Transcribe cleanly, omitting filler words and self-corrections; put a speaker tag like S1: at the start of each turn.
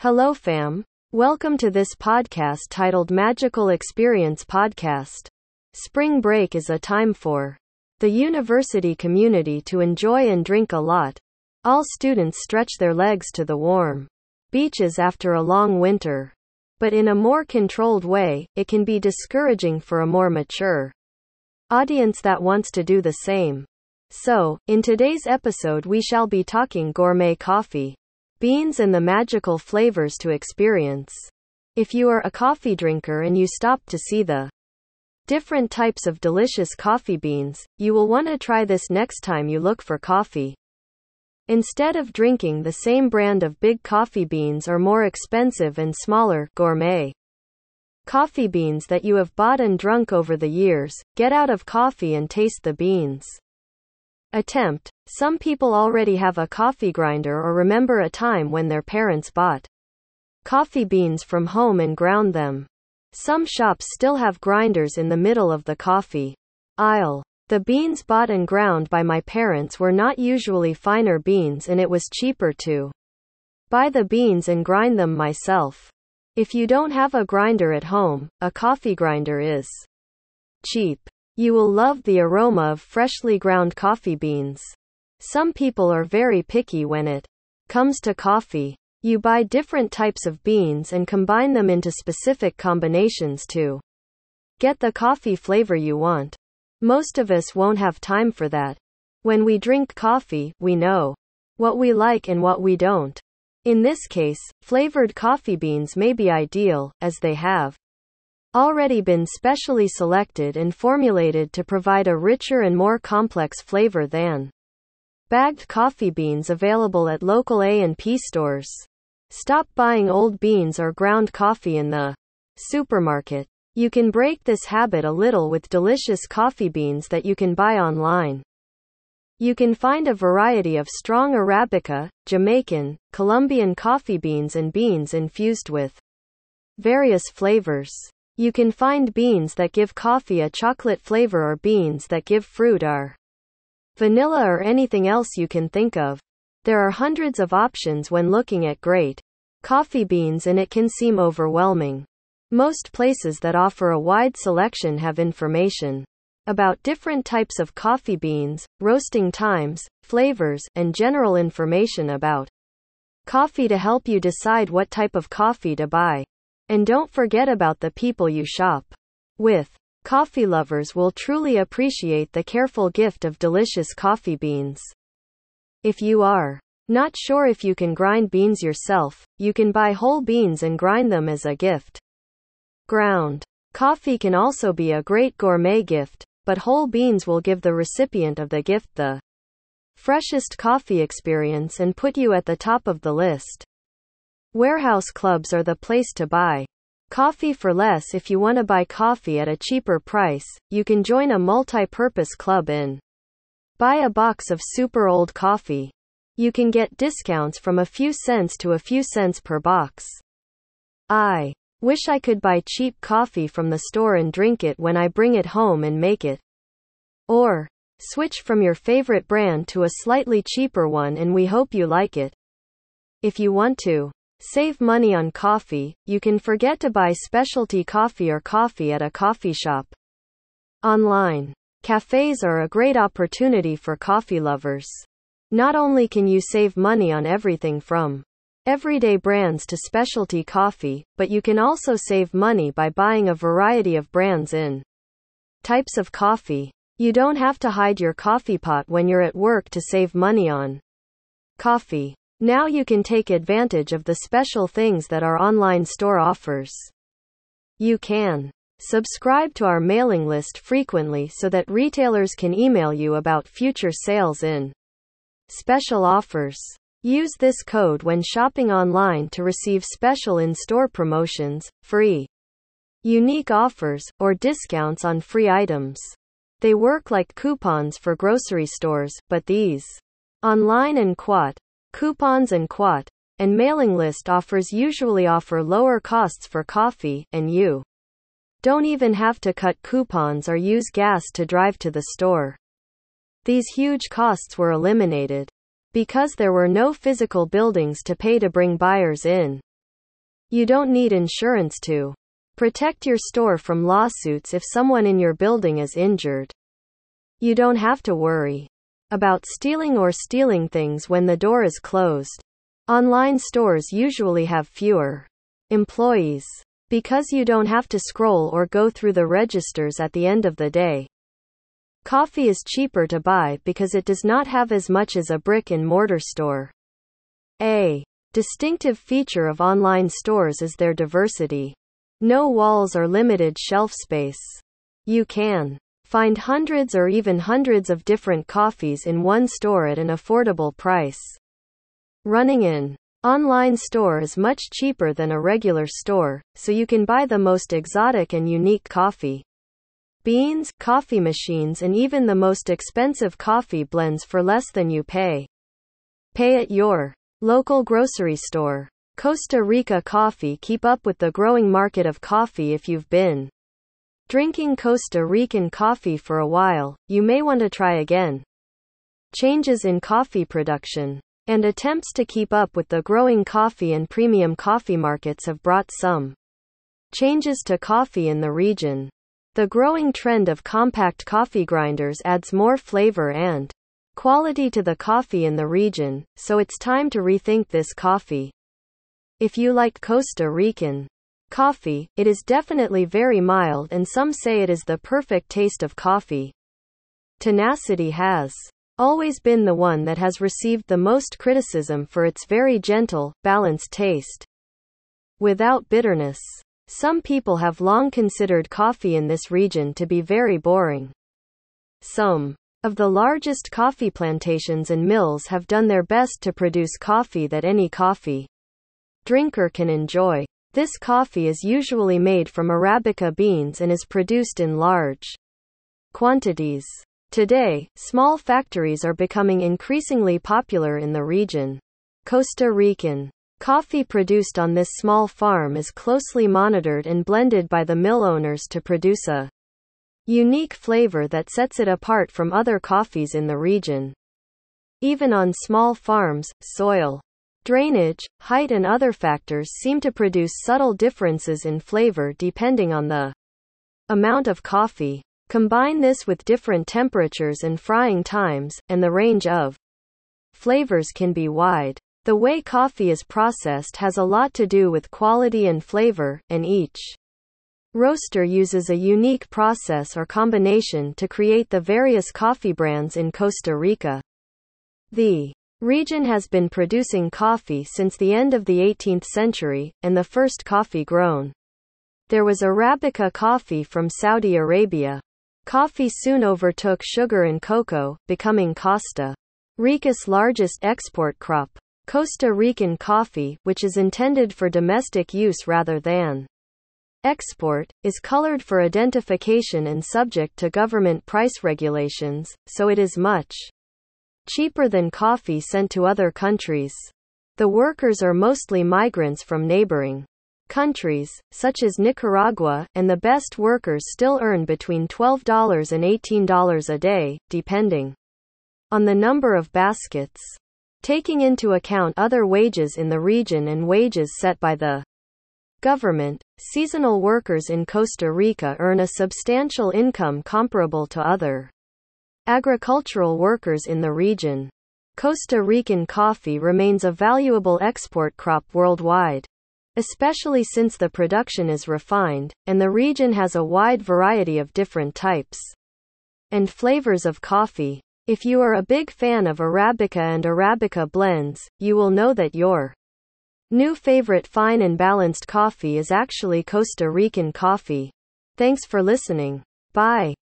S1: Hello fam. Welcome to this podcast titled Magical Experience Podcast. Spring break is a time for the university community to enjoy and drink a lot. All students stretch their legs to the warm beaches after a long winter. But in a more controlled way, it can be discouraging for a more mature audience that wants to do the same. So, in today's episode we shall be talking gourmet coffee beans and the magical flavors to experience. If you are a coffee drinker and you stop to see the different types of delicious coffee beans, you will want to try this next time you look for coffee. Instead of drinking the same brand of big coffee beans or more expensive and smaller, gourmet coffee beans that you have bought and drunk over the years, get out of coffee and taste the beans. Attempt. Some people already have a coffee grinder or remember a time when their parents bought coffee beans from home and ground them. Some shops still have grinders in the middle of the coffee aisle. The beans bought and ground by my parents were not usually finer beans and it was cheaper to buy the beans and grind them myself. If you don't have a grinder at home, a coffee grinder is cheap. You will love the aroma of freshly ground coffee beans. Some people are very picky when it comes to coffee. You buy different types of beans and combine them into specific combinations to get the coffee flavor you want. Most of us won't have time for that. When we drink coffee, we know what we like and what we don't. In this case, flavored coffee beans may be ideal, as they have already been specially selected and formulated to provide a richer and more complex flavor than bagged coffee beans available at local A&P stores. Stop buying old beans or ground coffee in the supermarket. You can break this habit a little with delicious coffee beans that you can buy online. You can find a variety of strong Arabica, Jamaican, Colombian coffee beans and beans infused with various flavors. You can find beans that give coffee a chocolate flavor or beans that give fruit or vanilla or anything else you can think of. There are hundreds of options when looking at great coffee beans and it can seem overwhelming. Most places that offer a wide selection have information about different types of coffee beans, roasting times, flavors, and general information about coffee to help you decide what type of coffee to buy. And don't forget about the people you shop with. Coffee lovers will truly appreciate the careful gift of delicious coffee beans. If you are not sure if you can grind beans yourself, you can buy whole beans and grind them as a gift. Ground coffee can also be a great gourmet gift, but whole beans will give the recipient of the gift the freshest coffee experience and put you at the top of the list. Warehouse clubs are the place to buy coffee for less. If you want to buy coffee at a cheaper price, you can join a multi-purpose club and buy a box of super old coffee. You can get discounts from a few cents to a few cents per box. I wish I could buy cheap coffee from the store and drink it when I bring it home and make it. Or switch from your favorite brand to a slightly cheaper one and we hope you like it. If you want to save money on coffee, you can forget to buy specialty coffee or coffee at a coffee shop. Online cafes are a great opportunity for coffee lovers. Not only can you save money on everything from everyday brands to specialty coffee, but you can also save money by buying a variety of brands in types of coffee. You don't have to hide your coffee pot when you're at work to save money on coffee. Now you can take advantage of the special things that our online store offers. You can subscribe to our mailing list frequently so that retailers can email you about future sales and special offers. Use this code when shopping online to receive special in-store promotions, free, unique offers, or discounts on free items. They work like coupons for grocery stores, but these online and coupons and and mailing list offers usually offer lower costs for coffee, and you don't even have to cut coupons or use gas to drive to the store. These huge costs were eliminated because there were no physical buildings to pay to bring buyers in. You don't need insurance to protect your store from lawsuits if someone in your building is injured. You don't have to worry about stealing things when the door is closed. Online stores usually have fewer employees because you don't have to scroll or go through the registers at the end of the day. Coffee is cheaper to buy because it does not have as much as a brick-and-mortar store. A distinctive feature of online stores is their diversity. No walls or limited shelf space. You can find hundreds or even hundreds of different coffees in one store at an affordable price. Running an online store is much cheaper than a regular store, so you can buy the most exotic and unique coffee beans, coffee machines, and even the most expensive coffee blends for less than you pay at your local grocery store. Costa Rica coffee. Keep up with the growing market of coffee. If you've been drinking Costa Rican coffee for a while, you may want to try again. Changes in coffee production and attempts to keep up with the growing coffee and premium coffee markets have brought some changes to coffee in the region. The growing trend of compact coffee grinders adds more flavor and quality to the coffee in the region, so it's time to rethink this coffee. If you like Costa Rican coffee, it is definitely very mild, and some say it is the perfect taste of coffee. Tenacity has always been the one that has received the most criticism for its very gentle, balanced taste without bitterness. Some people have long considered coffee in this region to be very boring. Some of the largest coffee plantations and mills have done their best to produce coffee that any coffee drinker can enjoy. This coffee is usually made from Arabica beans and is produced in large quantities. Today, small factories are becoming increasingly popular in the region. Costa Rican coffee produced on this small farm is closely monitored and blended by the mill owners to produce a unique flavor that sets it apart from other coffees in the region. Even on small farms, soil drainage, height, and other factors seem to produce subtle differences in flavor depending on the amount of coffee. Combine this with different temperatures and frying times, and the range of flavors can be wide. The way coffee is processed has a lot to do with quality and flavor, and each roaster uses a unique process or combination to create the various coffee brands in Costa Rica. The region has been producing coffee since the end of the 18th century, and the first coffee grown there was Arabica coffee from Saudi Arabia. Coffee soon overtook sugar and cocoa, becoming Costa Rica's largest export crop. Costa Rican coffee, which is intended for domestic use rather than export, is colored for identification and subject to government price regulations, so it is much cheaper than coffee sent to other countries. The workers are mostly migrants from neighboring countries, such as Nicaragua, and the best workers still earn between $12 and $18 a day, depending on the number of baskets. Taking into account other wages in the region and wages set by the government, seasonal workers in Costa Rica earn a substantial income comparable to other agricultural workers in the region. Costa Rican coffee remains a valuable export crop worldwide, especially since the production is refined, and the region has a wide variety of different types and flavors of coffee. If you are a big fan of Arabica and Arabica blends, you will know that your new favorite fine and balanced coffee is actually Costa Rican coffee. Thanks for listening. Bye.